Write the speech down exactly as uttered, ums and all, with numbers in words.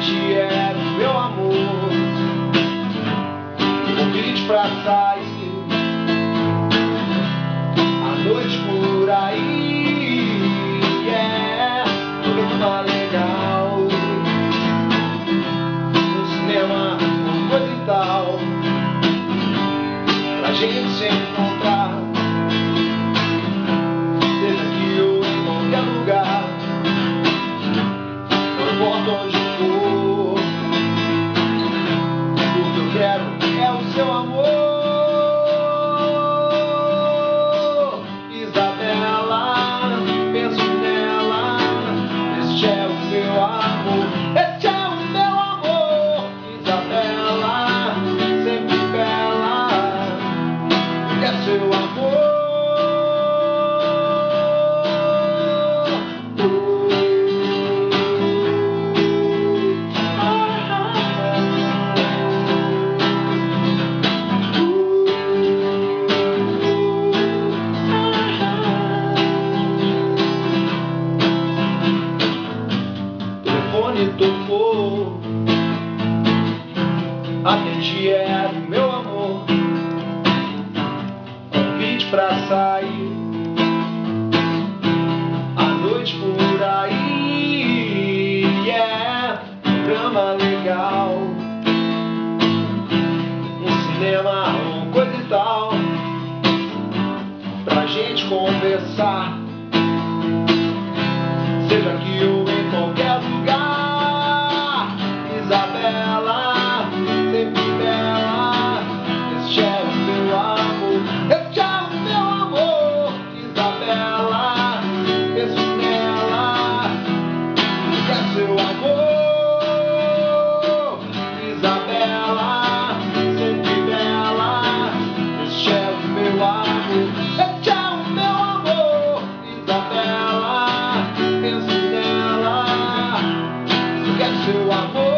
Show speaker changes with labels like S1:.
S1: gente era o meu amor. Convite pra sair à noite por aí, yeah. Programa legal, um cinema, uma coisa e tal, pra gente se encontrar, seja aqui ou em qualquer lugar. Não importa onde for, o que eu quero é o seu amor. Isabela, penso nela, este é o seu amor, este é o meu amor. Isabela, sempre bela, é seu amor. Tocou, atendi, era o meu amor. Convite pra sair à noite por aí, yeah. Programa legal, um cinema, uma coisa e tal, pra gente conversar, seja aqui ou em qualquer lugar. Isabela, sempre bela, este é o meu amor, este é o meu amor. Isabela, penso nela, que é seu amor. Isabela, sempre bela, este é o meu amor, este é o meu amor. Isabela, penso nela, que é seu amor.